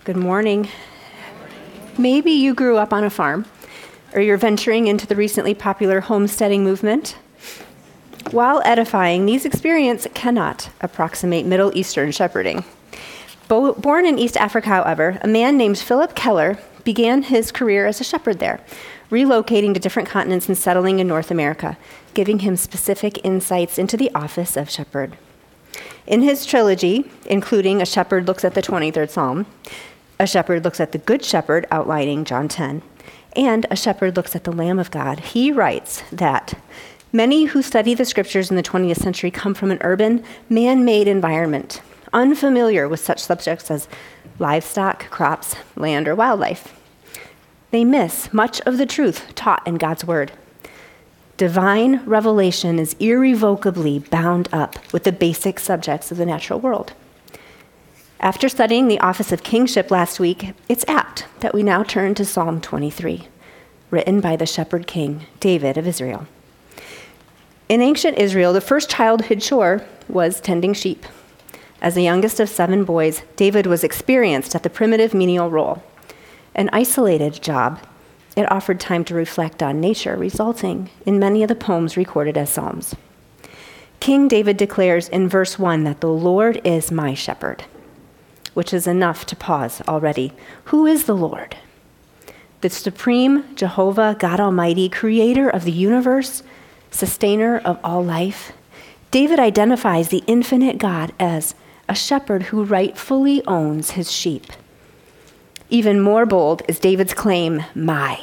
Good morning. Maybe you grew up on a farm, or you're venturing into the recently popular homesteading movement. While edifying, these experiences cannot approximate Middle Eastern shepherding. Born in East Africa, however, a man named Philip Keller began his career as a shepherd there, relocating to different continents and settling in North America, giving him specific insights into the office of shepherd. In his trilogy, including A Shepherd Looks at the 23rd Psalm, A Shepherd Looks at the Good Shepherd, outlining John 10, and A Shepherd Looks at the Lamb of God, he writes that many who study the scriptures in the 20th century come from an urban, man-made environment, unfamiliar with such subjects as livestock, crops, land, or wildlife. They miss much of the truth taught in God's word. Divine revelation is irrevocably bound up with the basic subjects of the natural world. After studying the office of kingship last week, it's apt that we now turn to Psalm 23, written by the shepherd king, David of Israel. In ancient Israel, the first childhood chore was tending sheep. As the youngest of 7 boys, David was experienced at the primitive menial role. An isolated job, it offered time to reflect on nature, resulting in many of the poems recorded as psalms. King David declares in verse 1 that the Lord is my shepherd, which is enough to pause already. Who is the Lord? The supreme Jehovah, God Almighty, creator of the universe, sustainer of all life. David identifies the infinite God as a shepherd who rightfully owns his sheep. Even more bold is David's claim, my.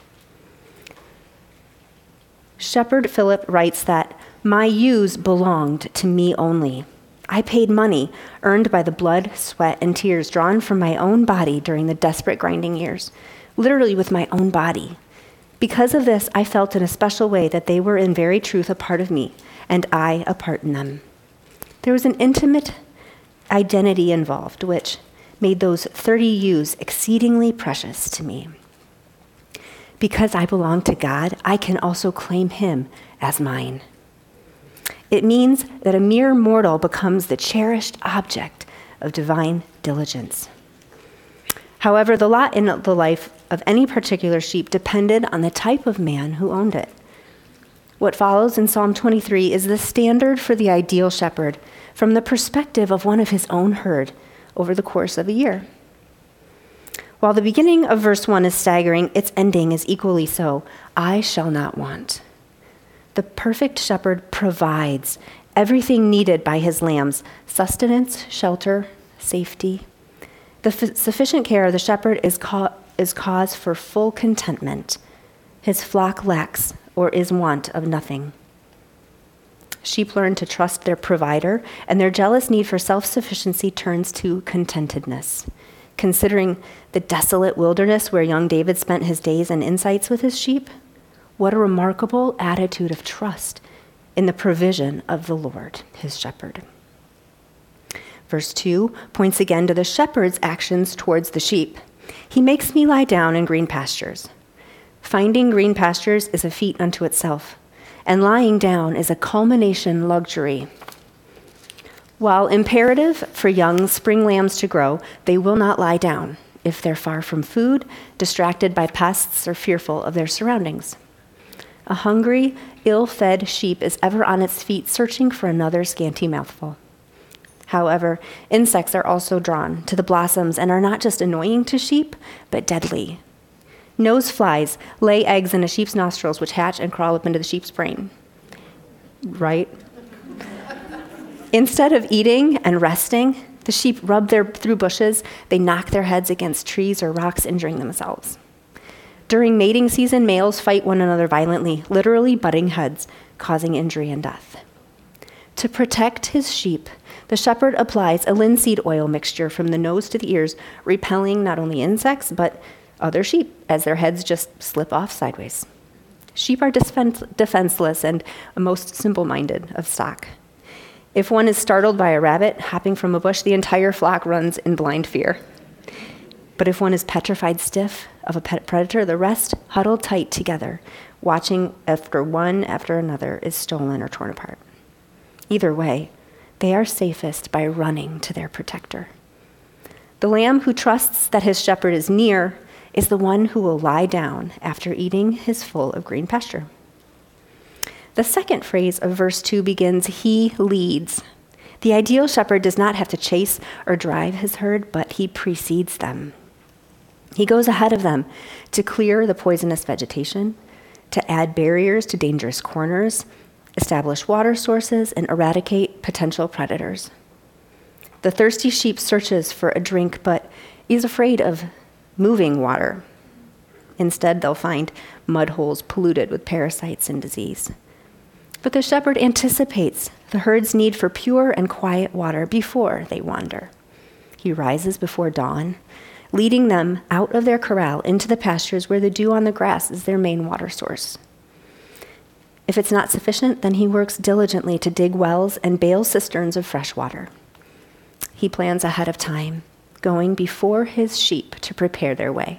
Shepherd Philip writes that my ewes belonged to me only. I paid money earned by the blood, sweat, and tears drawn from my own body during the desperate grinding years, literally with my own body. Because of this, I felt in a special way that they were in very truth a part of me, and I a part in them. There was an intimate identity involved, which made those 30 ewes exceedingly precious to me. Because I belong to God, I can also claim him as mine. It means that a mere mortal becomes the cherished object of divine diligence. However, the lot in the life of any particular sheep depended on the type of man who owned it. What follows in Psalm 23 is the standard for the ideal shepherd from the perspective of one of his own herd over the course of a year. While the beginning of verse 1 is staggering, its ending is equally so. I shall not want. The perfect shepherd provides everything needed by his lambs: sustenance, shelter, safety. The sufficient care of the shepherd is cause for full contentment. His flock lacks or is want of nothing. Sheep learn to trust their provider, and their jealous need for self-sufficiency turns to contentedness. Considering the desolate wilderness where young David spent his days and insights with his sheep, what a remarkable attitude of trust in the provision of the Lord, his shepherd. Verse 2 points again to the shepherd's actions towards the sheep. He makes me lie down in green pastures. Finding green pastures is a feat unto itself, and lying down is a culmination luxury. While imperative for young spring lambs to grow, they will not lie down if they're far from food, distracted by pests, or fearful of their surroundings. A hungry, ill-fed sheep is ever on its feet, searching for another scanty mouthful. However, insects are also drawn to the blossoms and are not just annoying to sheep, but deadly. Nose flies lay eggs in a sheep's nostrils, which hatch and crawl up into the sheep's brain. Right? Instead of eating and resting, the sheep rub through bushes. They knock their heads against trees or rocks, injuring themselves. During mating season, males fight one another violently, literally butting heads, causing injury and death. To protect his sheep, the shepherd applies a linseed oil mixture from the nose to the ears, repelling not only insects, but other sheep as their heads just slip off sideways. Sheep are defenseless and most simple-minded of stock. If one is startled by a rabbit hopping from a bush, the entire flock runs in blind fear. But if one is petrified stiff of a pet predator, the rest huddle tight together, watching after one after another is stolen or torn apart. Either way, they are safest by running to their protector. The lamb who trusts that his shepherd is near is the one who will lie down after eating his full of green pasture. The second phrase of verse 2 begins, he leads. The ideal shepherd does not have to chase or drive his herd, but he precedes them. He goes ahead of them to clear the poisonous vegetation, to add barriers to dangerous corners, establish water sources, and eradicate potential predators. The thirsty sheep searches for a drink, but is afraid of moving water. Instead, they'll find mud holes polluted with parasites and disease. But the shepherd anticipates the herd's need for pure and quiet water before they wander. He rises before dawn, leading them out of their corral into the pastures where the dew on the grass is their main water source. If it's not sufficient, then he works diligently to dig wells and bail cisterns of fresh water. He plans ahead of time, going before his sheep to prepare their way.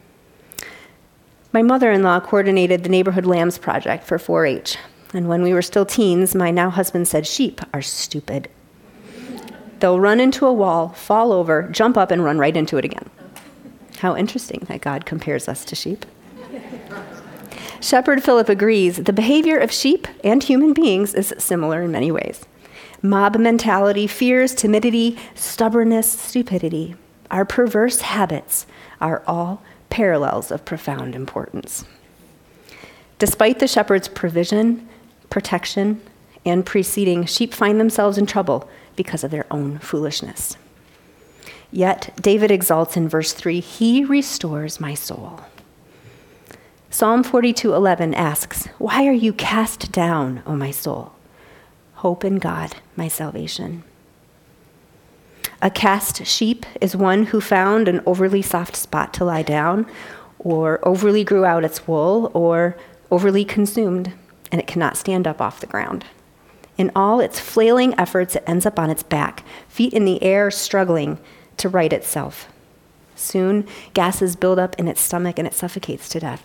My mother-in-law coordinated the Neighborhood Lambs Project for 4-H. And when we were still teens, my now husband said, sheep are stupid. They'll run into a wall, fall over, jump up, and run right into it again. How interesting that God compares us to sheep. Shepherd Philip agrees the behavior of sheep and human beings is similar in many ways. Mob mentality, fears, timidity, stubbornness, stupidity, our perverse habits are all parallels of profound importance. Despite the shepherd's provision, protection, and preceding, sheep find themselves in trouble because of their own foolishness. Yet, David exalts in verse 3, he restores my soul. Psalm 42:11 asks, why are you cast down, O my soul? Hope in God, my salvation. A cast sheep is one who found an overly soft spot to lie down, or overly grew out its wool, or overly consumed, and it cannot stand up off the ground. In all its flailing efforts, it ends up on its back, feet in the air, struggling to right itself. Soon, gases build up in its stomach and it suffocates to death.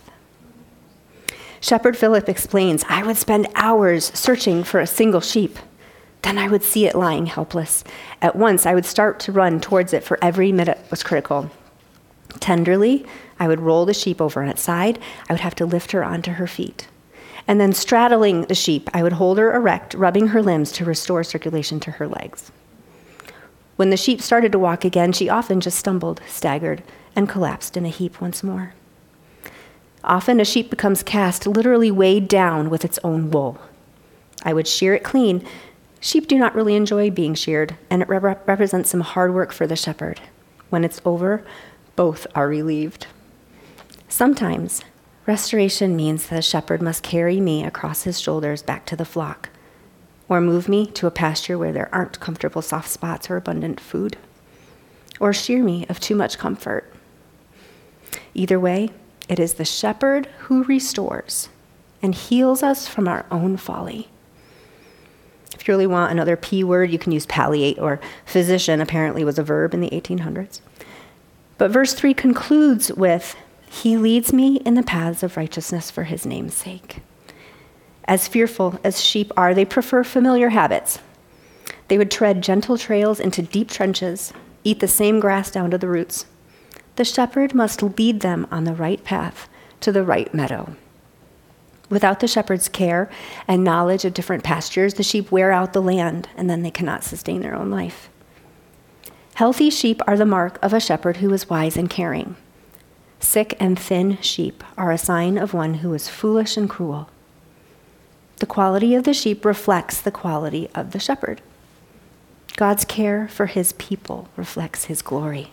Shepherd Philip explains, I would spend hours searching for a single sheep. Then I would see it lying helpless. At once, I would start to run towards it, for every minute was critical. Tenderly, I would roll the sheep over on its side. I would have to lift her onto her feet. And then straddling the sheep, I would hold her erect, rubbing her limbs to restore circulation to her legs. When the sheep started to walk again, she often just stumbled, staggered, and collapsed in a heap once more. Often a sheep becomes cast, literally weighed down with its own wool. I would shear it clean. Sheep do not really enjoy being sheared, and it represents some hard work for the shepherd. When it's over, both are relieved. Sometimes, restoration means that a shepherd must carry me across his shoulders back to the flock, or move me to a pasture where there aren't comfortable soft spots or abundant food, or shear me of too much comfort. Either way, it is the shepherd who restores and heals us from our own folly. If you really want another P word, you can use palliate, or physician apparently was a verb in the 1800s. But verse 3 concludes with, he leads me in the paths of righteousness for his name's sake. As fearful as sheep are, they prefer familiar habits. They would tread gentle trails into deep trenches, eat the same grass down to the roots. The shepherd must lead them on the right path to the right meadow. Without the shepherd's care and knowledge of different pastures, the sheep wear out the land, and then they cannot sustain their own life. Healthy sheep are the mark of a shepherd who is wise and caring. Sick and thin sheep are a sign of one who is foolish and cruel. The quality of the sheep reflects the quality of the shepherd. God's care for his people reflects his glory.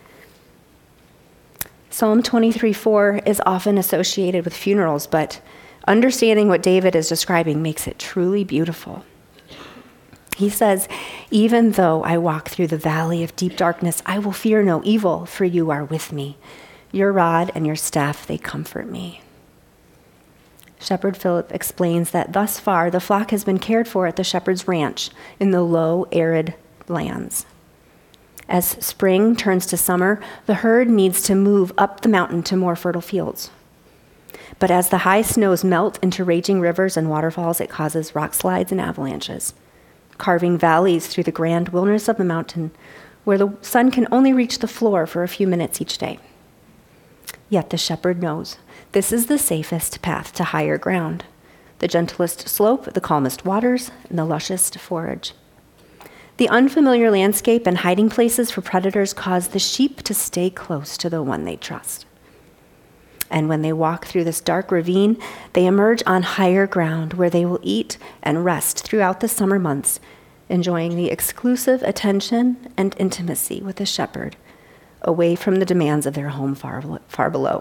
Psalm 23:4 is often associated with funerals, but understanding what David is describing makes it truly beautiful. He says, even though I walk through the valley of deep darkness, I will fear no evil, for you are with me. Your rod and your staff, they comfort me. Shepherd Philip explains that thus far, the flock has been cared for at the shepherd's ranch in the low, arid lands. As spring turns to summer, the herd needs to move up the mountain to more fertile fields. But as the high snows melt into raging rivers and waterfalls, it causes rock slides and avalanches, carving valleys through the grand wilderness of the mountain where the sun can only reach the floor for a few minutes each day. Yet the shepherd knows this is the safest path to higher ground, the gentlest slope, the calmest waters, and the lushest forage. The unfamiliar landscape and hiding places for predators cause the sheep to stay close to the one they trust. And when they walk through this dark ravine, they emerge on higher ground where they will eat and rest throughout the summer months, enjoying the exclusive attention and intimacy with the shepherd, away from the demands of their home far below.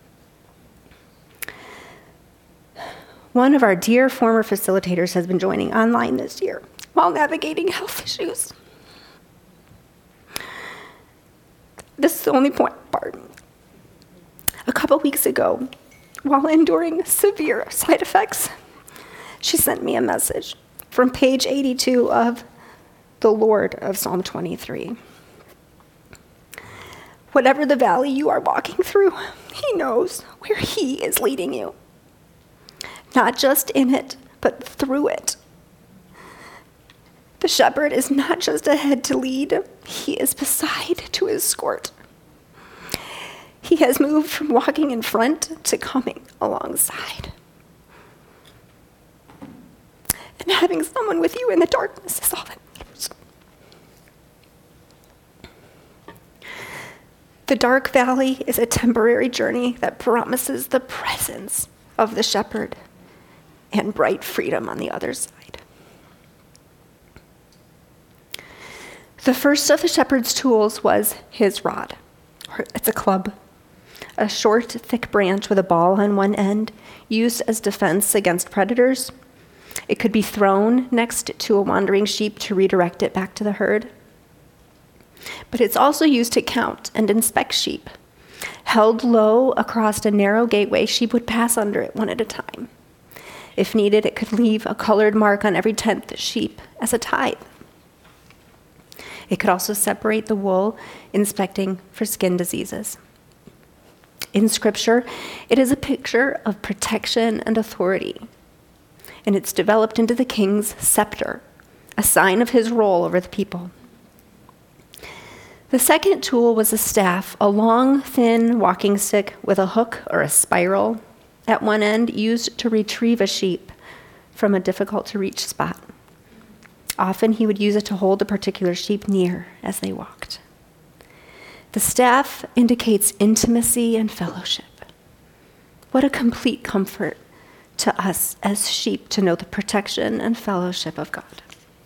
One of our dear former facilitators has been joining online this year while navigating health issues. This is the only part. A couple weeks ago, while enduring severe side effects, she sent me a message from page 82 of the Lord of Psalm 23. Whatever the valley you are walking through, he knows where he is leading you. Not just in it, but through it. The shepherd is not just ahead to lead, he is beside to escort. He has moved from walking in front to coming alongside. And having someone with you in the darkness is all that matters. The dark valley is a temporary journey that promises the presence of the shepherd and bright freedom on the other side. The first of the shepherd's tools was his rod. It's a club, a short, thick branch with a ball on one end, used as defense against predators. It could be thrown next to a wandering sheep to redirect it back to the herd. But it's also used to count and inspect sheep. Held low across a narrow gateway, sheep would pass under it one at a time. If needed, it could leave a colored mark on every 10th sheep as a tithe. It could also separate the wool, inspecting for skin diseases. In Scripture, it is a picture of protection and authority, and it's developed into the king's scepter, a sign of his role over the people. The second tool was a staff, a long, thin walking stick with a hook or a spiral at one end used to retrieve a sheep from a difficult-to-reach spot. Often he would use it to hold a particular sheep near as they walked. The staff indicates intimacy and fellowship. What a complete comfort to us as sheep to know the protection and fellowship of God.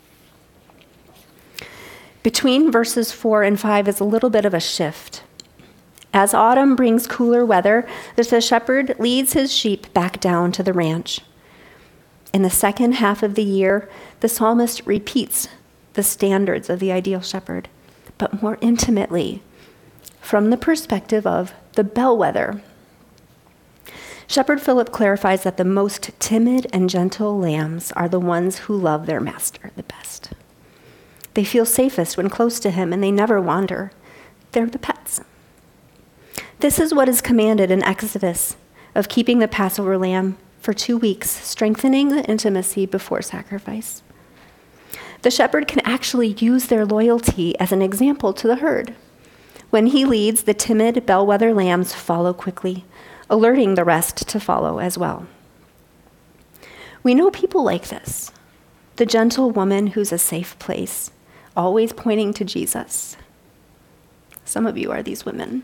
Between verses 4 and 5 is a little bit of a shift. As autumn brings cooler weather, the shepherd leads his sheep back down to the ranch. In the second half of the year, the psalmist repeats the standards of the ideal shepherd, but more intimately, from the perspective of the bellwether. Shepherd Philip clarifies that the most timid and gentle lambs are the ones who love their master the best. They feel safest when close to him, and they never wander. They're the pets. This is what is commanded in Exodus of keeping the Passover lamb for 2 weeks, strengthening the intimacy before sacrifice. The shepherd can actually use their loyalty as an example to the herd. When he leads, the timid bellwether lambs follow quickly, alerting the rest to follow as well. We know people like this. The gentle woman who's a safe place, always pointing to Jesus. Some of you are these women.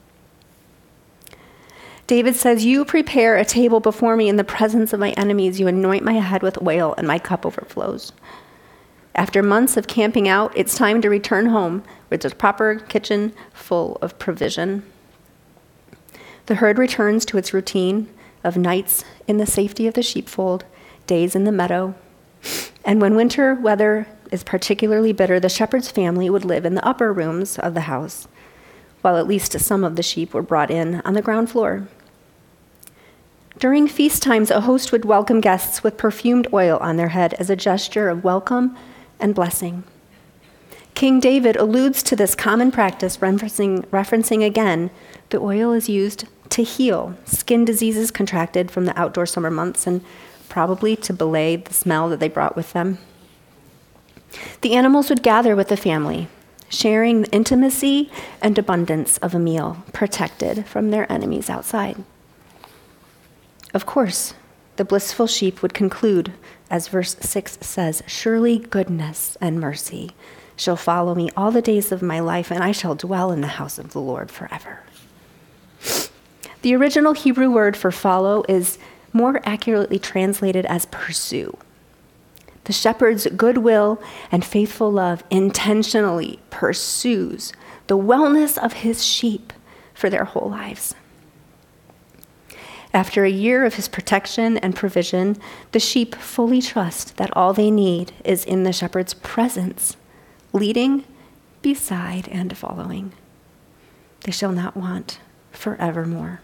David says, "You prepare a table before me in the presence of my enemies. You anoint my head with oil, and my cup overflows." After months of camping out, it's time to return home with a proper kitchen full of provision. The herd returns to its routine of nights in the safety of the sheepfold, days in the meadow. And when winter weather is particularly bitter, the shepherd's family would live in the upper rooms of the house, while at least some of the sheep were brought in on the ground floor. During feast times, a host would welcome guests with perfumed oil on their head as a gesture of welcome and blessing. King David alludes to this common practice, referencing again, the oil is used to heal skin diseases contracted from the outdoor summer months and probably to belay the smell that they brought with them. The animals would gather with the family, sharing the intimacy and abundance of a meal, protected from their enemies outside. Of course, the blissful sheep would conclude, as verse 6 says, "Surely goodness and mercy shall follow me all the days of my life, and I shall dwell in the house of the Lord forever." The original Hebrew word for follow is more accurately translated as pursue. The shepherd's goodwill and faithful love intentionally pursues the wellness of his sheep for their whole lives. After a year of his protection and provision, the sheep fully trust that all they need is in the shepherd's presence, leading, beside, and following. They shall not want forevermore.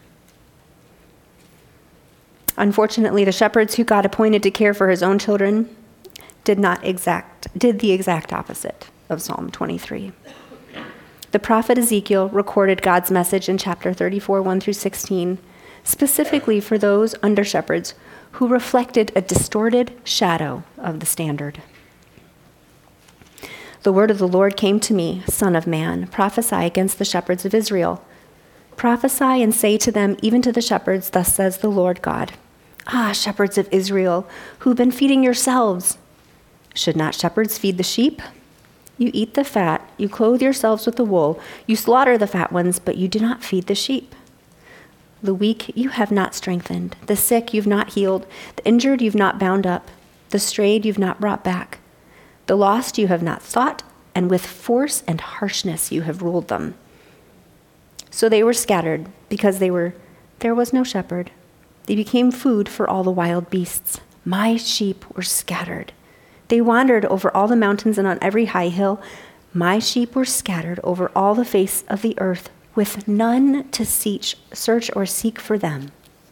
Unfortunately, the shepherds who God appointed to care for his own children did the exact opposite of Psalm 23. The prophet Ezekiel recorded God's message in chapter 34, 1 through 16, specifically for those under shepherds who reflected a distorted shadow of the standard. The word of the Lord came to me, Son of man, prophesy against the shepherds of Israel. Prophesy and say to them, even to the shepherds, thus says the Lord God. Ah, shepherds of Israel, who've been feeding yourselves. Should not shepherds feed the sheep? You eat the fat, you clothe yourselves with the wool, you slaughter the fat ones, but you do not feed the sheep. The weak you have not strengthened, the sick you've not healed, the injured you've not bound up, the strayed you've not brought back. The lost you have not sought, and with force and harshness you have ruled them. So they were scattered, because there was no shepherd. They became food for all the wild beasts. My sheep were scattered. They wandered over all the mountains and on every high hill. My sheep were scattered over all the face of the earth, with none to search or seek for them.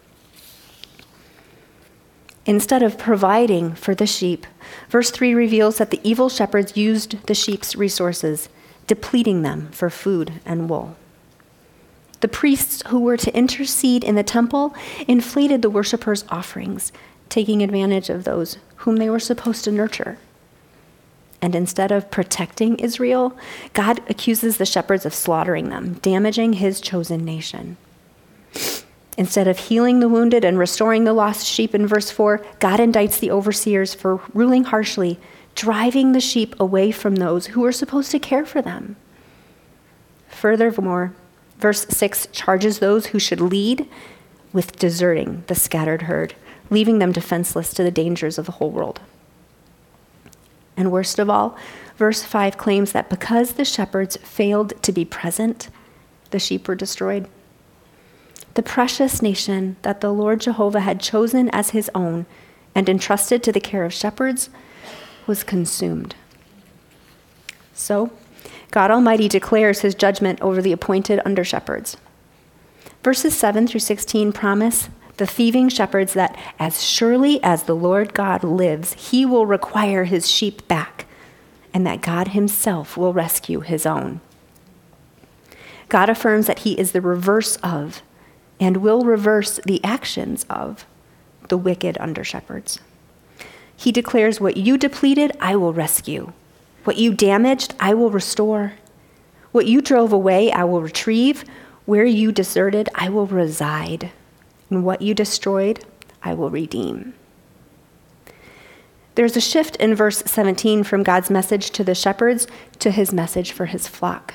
Instead of providing for the sheep, verse 3 reveals that the evil shepherds used the sheep's resources, depleting them for food and wool. The priests who were to intercede in the temple inflated the worshipers' offerings, taking advantage of those whom they were supposed to nurture. And instead of protecting Israel, God accuses the shepherds of slaughtering them, damaging his chosen nation. Instead of healing the wounded and restoring the lost sheep in verse 4, God indicts the overseers for ruling harshly, driving the sheep away from those who were supposed to care for them. Furthermore, verse 6 charges those who should lead with deserting the scattered herd, leaving them defenseless to the dangers of the whole world. And worst of all, verse 5 claims that because the shepherds failed to be present, the sheep were destroyed. The precious nation that the Lord Jehovah had chosen as his own and entrusted to the care of shepherds was consumed. So, God Almighty declares his judgment over the appointed under-shepherds. Verses 7 through 16 promise the thieving shepherds that as surely as the Lord God lives, he will require his sheep back, and that God himself will rescue his own. God affirms that he is the reverse of, and will reverse the actions of, the wicked under-shepherds. He declares, what you depleted, I will rescue. What you damaged, I will restore. What you drove away, I will retrieve. Where you deserted, I will reside. And what you destroyed, I will redeem. There's a shift in verse 17 from God's message to the shepherds to his message for his flock.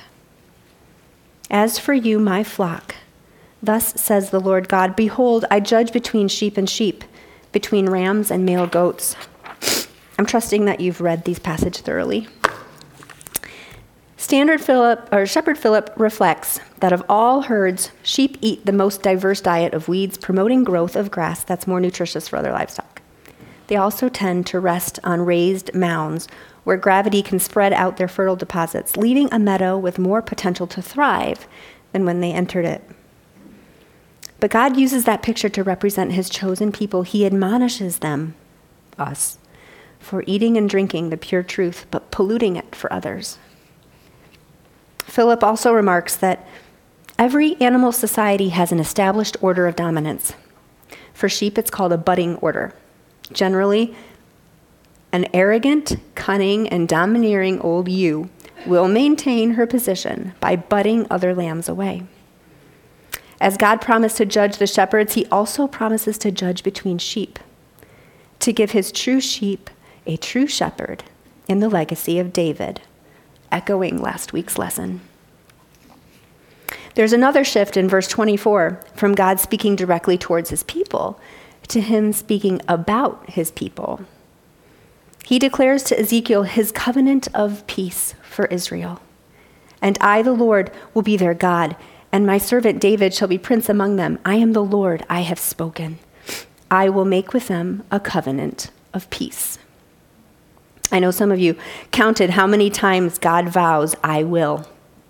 As for you, my flock, thus says the Lord God, behold, I judge between sheep and sheep, between rams and male goats. I'm trusting that you've read these passages thoroughly. Shepherd Philip reflects that of all herds, sheep eat the most diverse diet of weeds, promoting growth of grass that's more nutritious for other livestock. They also tend to rest on raised mounds where gravity can spread out their fertile deposits, leaving a meadow with more potential to thrive than when they entered it. But God uses that picture to represent his chosen people. He admonishes them, us, for eating and drinking the pure truth, but polluting it for others. Philip also remarks that every animal society has an established order of dominance. For sheep, it's called a budding order. Generally, an arrogant, cunning, and domineering old ewe will maintain her position by butting other lambs away. As God promised to judge the shepherds, he also promises to judge between sheep, to give his true sheep a true shepherd in the legacy of David, echoing last week's lesson. There's another shift in verse 24 from God speaking directly towards his people to him speaking about his people. He declares to Ezekiel his covenant of peace for Israel. And I, the Lord, will be their God, and my servant David shall be prince among them. I am the Lord, I have spoken. I will make with them a covenant of peace. I know some of you counted how many times God vows, I will.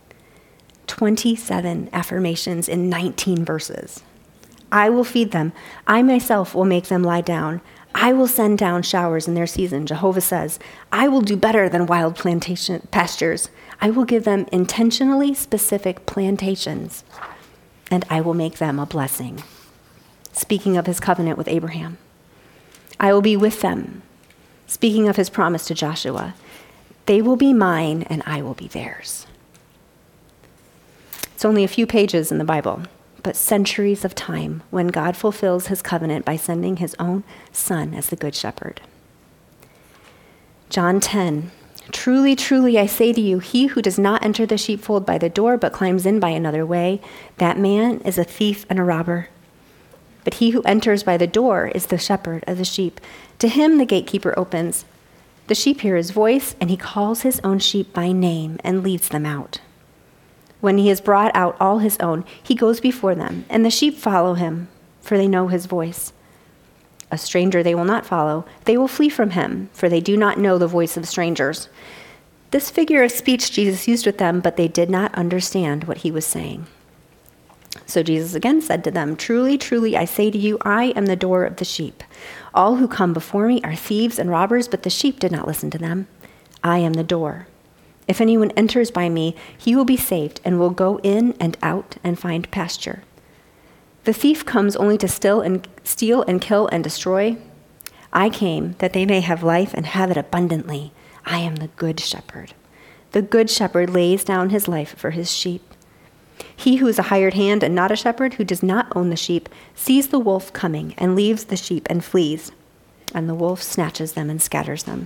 27 affirmations in 19 verses. I will feed them. I myself will make them lie down. I will send down showers in their season, Jehovah says. I will do better than wild pastures. I will give them intentionally specific plantations, and I will make them a blessing. Speaking of his covenant with Abraham. I will be with them. Speaking of his promise to Joshua. They will be mine, and I will be theirs. It's only a few pages in the Bible, but centuries of time when God fulfills his covenant by sending his own son as the good shepherd. John 10, truly, truly, I say to you, he who does not enter the sheepfold by the door but climbs in by another way, that man is a thief and a robber. But he who enters by the door is the shepherd of the sheep. To him the gatekeeper opens. The sheep hear his voice, and he calls his own sheep by name and leads them out. When he has brought out all his own, he goes before them, and the sheep follow him, for they know his voice. A stranger they will not follow. They will flee from him, for they do not know the voice of strangers. This figure of speech Jesus used with them, but they did not understand what he was saying. So Jesus again said to them, truly, truly, I say to you, I am the door of the sheep. All who come before me are thieves and robbers, but the sheep did not listen to them. I am the door. If anyone enters by me, he will be saved and will go in and out and find pasture. The thief comes only to steal and kill and destroy. I came that they may have life and have it abundantly. I am the good shepherd. The good shepherd lays down his life for his sheep. He who is a hired hand and not a shepherd, who does not own the sheep, sees the wolf coming and leaves the sheep and flees, and the wolf snatches them and scatters them.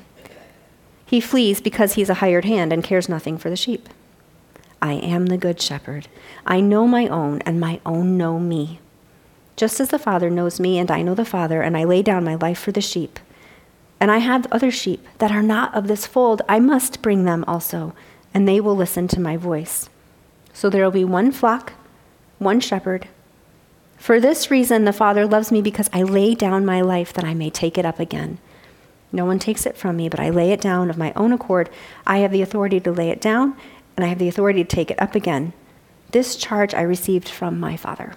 He flees because he is a hired hand and cares nothing for the sheep. I am the good shepherd. I know my own, and my own know me. Just as the Father knows me, and I know the Father, and I lay down my life for the sheep. And I have other sheep that are not of this fold. I must bring them also, and they will listen to my voice. So there will be one flock, one shepherd. For this reason the Father loves me, because I lay down my life that I may take it up again. No one takes it from me, but I lay it down of my own accord. I have the authority to lay it down, and I have the authority to take it up again. This charge I received from my Father.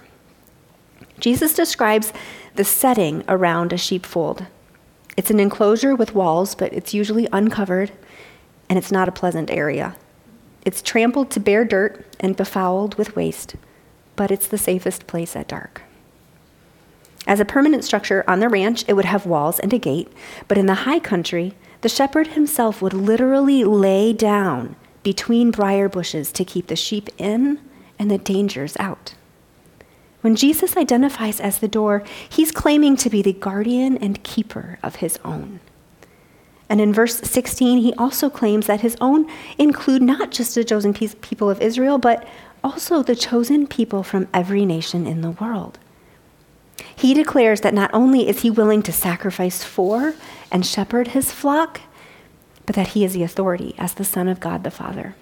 Jesus describes the setting around a sheepfold. It's an enclosure with walls, but it's usually uncovered, and it's not a pleasant area. It's trampled to bare dirt and befouled with waste, but it's the safest place at dark. As a permanent structure on the ranch, it would have walls and a gate, but in the high country, the shepherd himself would literally lay down between briar bushes to keep the sheep in and the dangers out. When Jesus identifies as the door, he's claiming to be the guardian and keeper of his own. And in verse 16, he also claims that his own include not just the chosen people of Israel, but also the chosen people from every nation in the world. He declares that not only is he willing to sacrifice for and shepherd his flock, but that he is the authority as the Son of God the Father.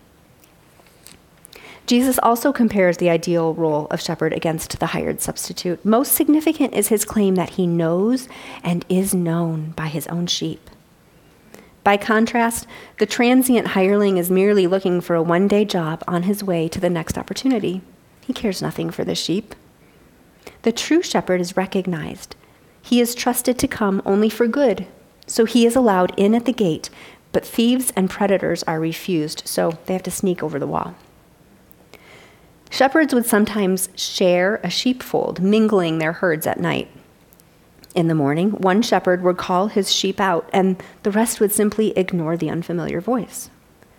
Jesus also compares the ideal role of shepherd against the hired substitute. Most significant is his claim that he knows and is known by his own sheep. By contrast, the transient hireling is merely looking for a one-day job on his way to the next opportunity. He cares nothing for the sheep. The true shepherd is recognized. He is trusted to come only for good, so he is allowed in at the gate, but thieves and predators are refused, so they have to sneak over the wall. Shepherds would sometimes share a sheepfold, mingling their herds at night. In the morning, one shepherd would call his sheep out, and the rest would simply ignore the unfamiliar voice.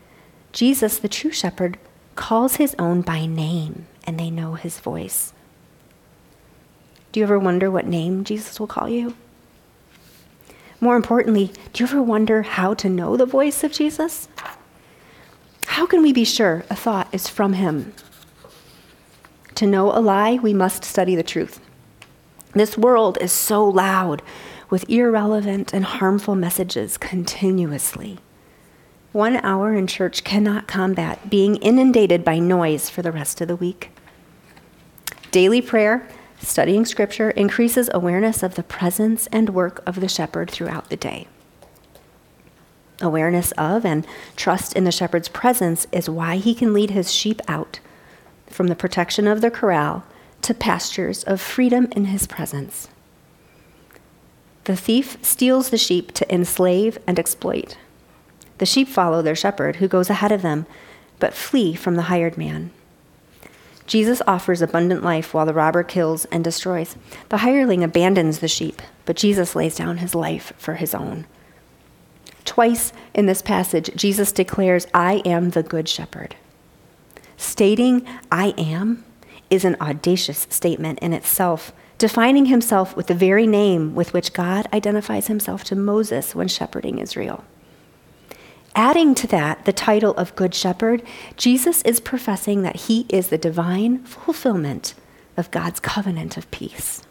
Jesus, the true shepherd, calls his own by name, and they know his voice. Do you ever wonder what name Jesus will call you? More importantly, do you ever wonder how to know the voice of Jesus? How can we be sure a thought is from him? To know a lie, we must study the truth. This world is so loud with irrelevant and harmful messages continuously. 1 hour in church cannot combat being inundated by noise for the rest of the week. Daily prayer, studying scripture, increases awareness of the presence and work of the shepherd throughout the day. Awareness of and trust in the shepherd's presence is why he can lead his sheep out from the protection of the corral to pastures of freedom in his presence. The thief steals the sheep to enslave and exploit. The sheep follow their shepherd, who goes ahead of them, but flee from the hired man. Jesus offers abundant life while the robber kills and destroys. The hireling abandons the sheep, but Jesus lays down his life for his own. Twice in this passage, Jesus declares, "I am the good shepherd." Stating "I am" is an audacious statement in itself, defining himself with the very name with which God identifies himself to Moses when shepherding Israel. Adding to that the title of Good Shepherd, Jesus is professing that he is the divine fulfillment of God's covenant of peace.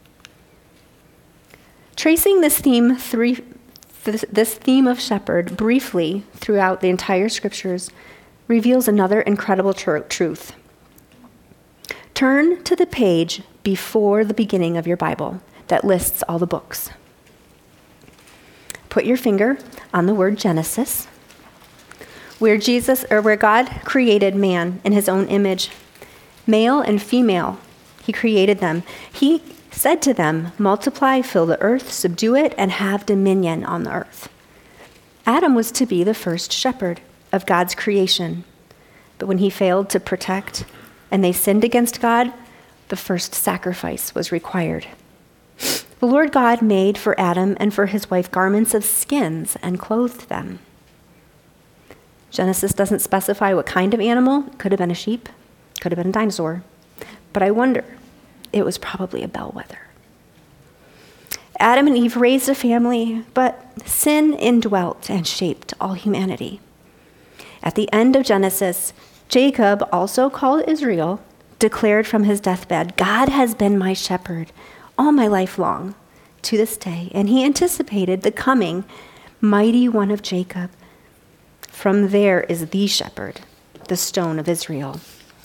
Tracing this theme of shepherd briefly throughout the entire scriptures reveals another incredible truth. Turn to the page before the beginning of your Bible that lists all the books. Put your finger on the word Genesis, where God created man in his own image. Male and female, he created them. He said to them, "Multiply, fill the earth, subdue it, and have dominion on the earth." Adam was to be the first shepherd of God's creation. But when he failed to protect and they sinned against God, the first sacrifice was required. The Lord God made for Adam and for his wife garments of skins and clothed them. Genesis doesn't specify what kind of animal. It could have been a sheep, could have been a dinosaur. But I wonder, it was probably a bellwether. Adam and Eve raised a family, but sin indwelt and shaped all humanity. At the end of Genesis, Jacob, also called Israel, declared from his deathbed, "God has been my shepherd all my life long to this day," and he anticipated the coming mighty one of Jacob. From there is the shepherd, the stone of Israel.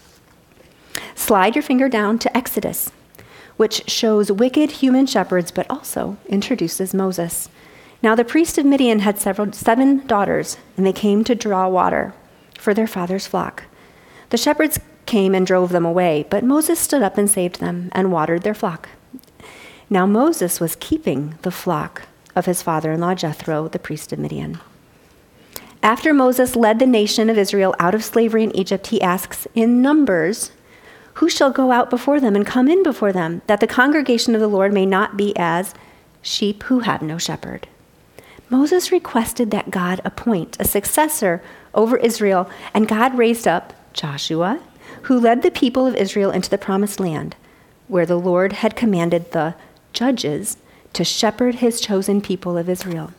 Slide your finger down to Exodus, which shows wicked human shepherds, but also introduces Moses. Now the priest of Midian had 7 daughters, and they came to draw water for their father's flock. The shepherds came and drove them away, but Moses stood up and saved them and watered their flock. Now Moses was keeping the flock of his father-in-law Jethro, the priest of Midian. After Moses led the nation of Israel out of slavery in Egypt, he asks in Numbers, "Who shall go out before them and come in before them, that the congregation of the Lord may not be as sheep who have no shepherd?" Moses requested that God appoint a successor over Israel, and God raised up Joshua, who led the people of Israel into the promised land, where the Lord had commanded the judges to shepherd his chosen people of Israel.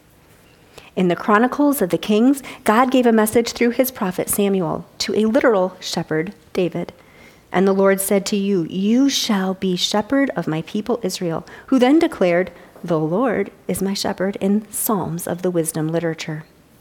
In the Chronicles of the Kings, God gave a message through his prophet Samuel to a literal shepherd, David. And the Lord said to you, "You shall be shepherd of my people Israel," who then declared, "The Lord is my shepherd," in Psalms of the wisdom literature.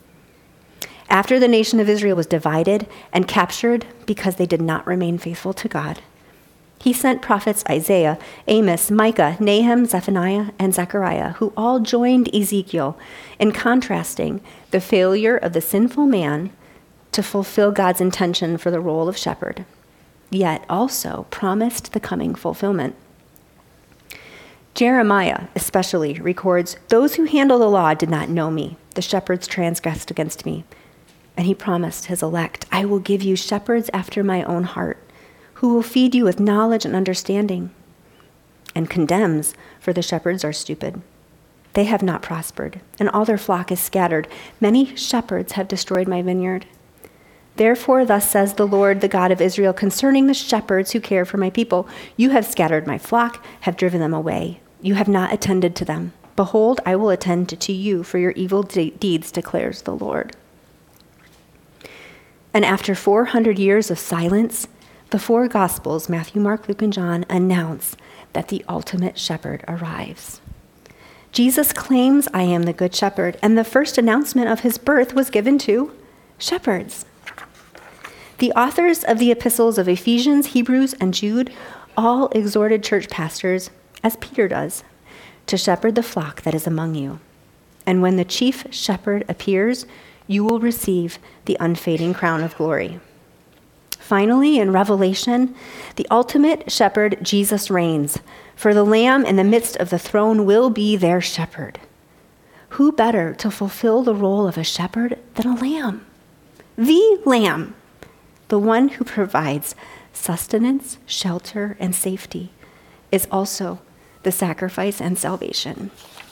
After the nation of Israel was divided and captured because they did not remain faithful to God, he sent prophets Isaiah, Amos, Micah, Nahum, Zephaniah, and Zechariah, who all joined Ezekiel in contrasting the failure of the sinful man to fulfill God's intention for the role of shepherd, yet also promised the coming fulfillment. Jeremiah especially records, "Those who handle the law did not know me. The shepherds transgressed against me." And he promised his elect, "I will give you shepherds after my own heart, who will feed you with knowledge and understanding." And condemns, "For the shepherds are stupid. They have not prospered, and all their flock is scattered. Many shepherds have destroyed my vineyard." Therefore, thus says the Lord, the God of Israel, concerning the shepherds who care for my people, you have scattered my flock, have driven them away. You have not attended to them. Behold, I will attend to you for your evil deeds, declares the Lord. And after 400 years of silence, the four Gospels, Matthew, Mark, Luke, and John, announce that the ultimate shepherd arrives. Jesus claims, I am the good shepherd, and the first announcement of his birth was given to shepherds. The authors of the epistles of Ephesians, Hebrews, and Jude all exhorted church pastors, as Peter does, to shepherd the flock that is among you. And when the chief shepherd appears, you will receive the unfading crown of glory. Finally, in Revelation, the ultimate shepherd, Jesus, reigns, for the Lamb in the midst of the throne will be their shepherd. Who better to fulfill the role of a shepherd than a lamb? The Lamb, the one who provides sustenance, shelter, and safety, is also the sacrifice and salvation.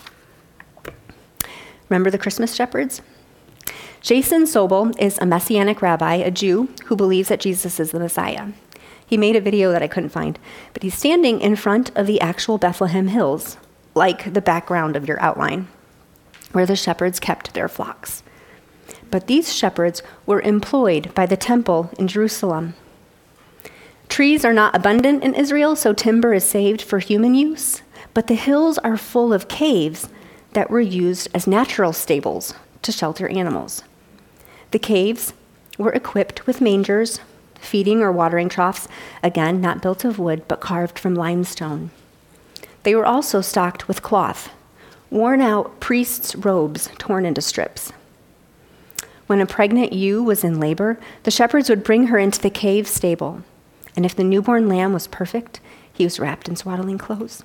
Remember the Christmas shepherds? Jason Sobel is a Messianic rabbi, a Jew, who believes that Jesus is the Messiah. He made a video that I couldn't find, but he's standing in front of the actual Bethlehem hills, like the background of your outline, where the shepherds kept their flocks. But these shepherds were employed by the temple in Jerusalem. Trees are not abundant in Israel, so timber is saved for human use, but the hills are full of caves that were used as natural stables to shelter animals. The caves were equipped with mangers, feeding or watering troughs, again, not built of wood, but carved from limestone. They were also stocked with cloth, worn-out priests' robes torn into strips. When a pregnant ewe was in labor, the shepherds would bring her into the cave stable, and if the newborn lamb was perfect, he was wrapped in swaddling clothes.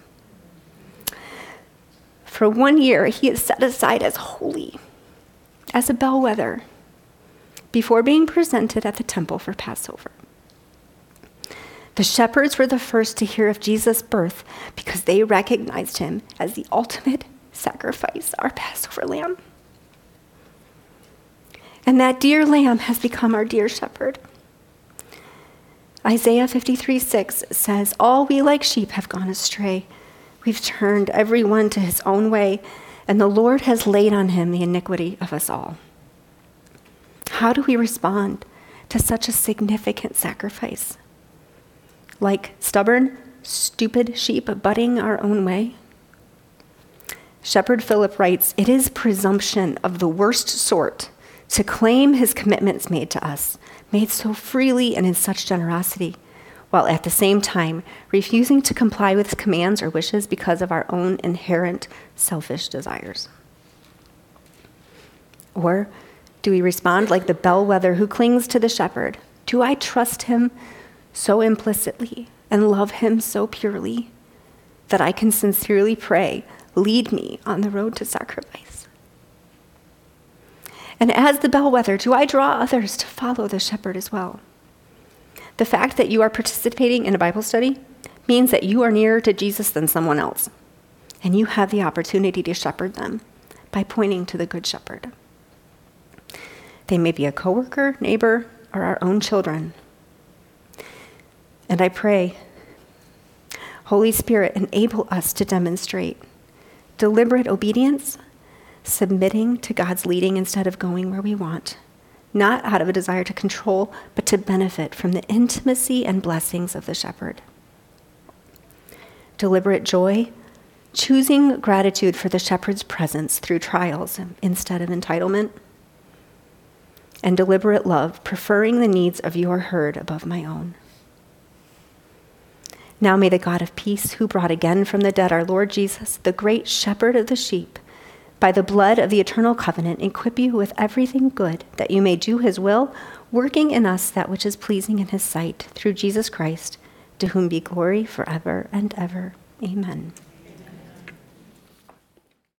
For 1 year, he is set aside as holy, as a bellwether, before being presented at the temple for Passover. The shepherds were the first to hear of Jesus' birth because they recognized him as the ultimate sacrifice, our Passover lamb. And that dear lamb has become our dear shepherd. Isaiah 53:6 says, all we like sheep have gone astray. We've turned every one to his own way, and the Lord has laid on him the iniquity of us all. How do we respond to such a significant sacrifice? Like stubborn, stupid sheep butting our own way? Shepherd Philip writes, it is presumption of the worst sort to claim his commitments made to us, made so freely and in such generosity, while at the same time refusing to comply with his commands or wishes because of our own inherent selfish desires. Or do we respond like the bellwether who clings to the shepherd? Do I trust him so implicitly and love him so purely that I can sincerely pray, lead me on the road to sacrifice? And as the bellwether, do I draw others to follow the shepherd as well? The fact that you are participating in a Bible study means that you are nearer to Jesus than someone else, and you have the opportunity to shepherd them by pointing to the Good Shepherd. They may be a coworker, neighbor, or our own children. And I pray, Holy Spirit, enable us to demonstrate deliberate obedience, submitting to God's leading instead of going where we want, not out of a desire to control, but to benefit from the intimacy and blessings of the shepherd. Deliberate joy, choosing gratitude for the shepherd's presence through trials instead of entitlement. And deliberate love, preferring the needs of your herd above my own. Now may the God of peace, who brought again from the dead our Lord Jesus, the great shepherd of the sheep, by the blood of the eternal covenant, equip you with everything good, that you may do his will, working in us that which is pleasing in his sight, through Jesus Christ, to whom be glory forever and ever. Amen.